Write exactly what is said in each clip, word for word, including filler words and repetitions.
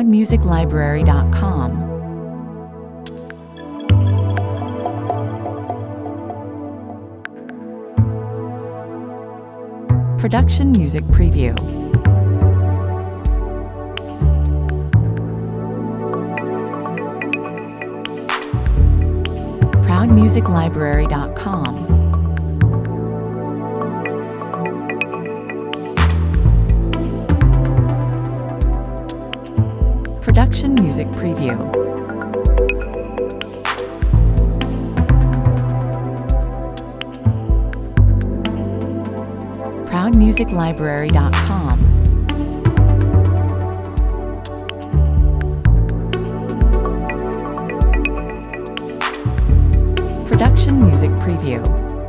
proud music library dot com. Production Music Preview. proud music library dot com. Production Music Preview. proud music library dot com. Production Music Preview.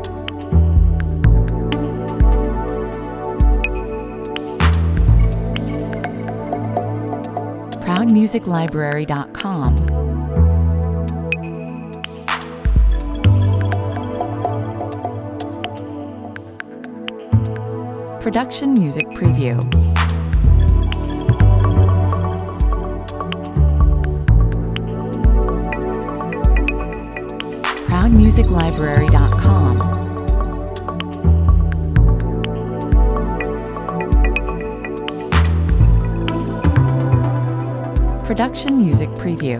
proud music library dot com. Production Music Preview. proud music library dot com. Production Music Preview.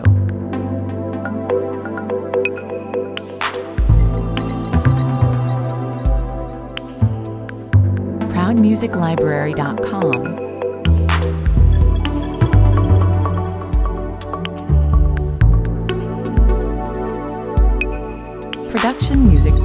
proud music library dot com. Production Music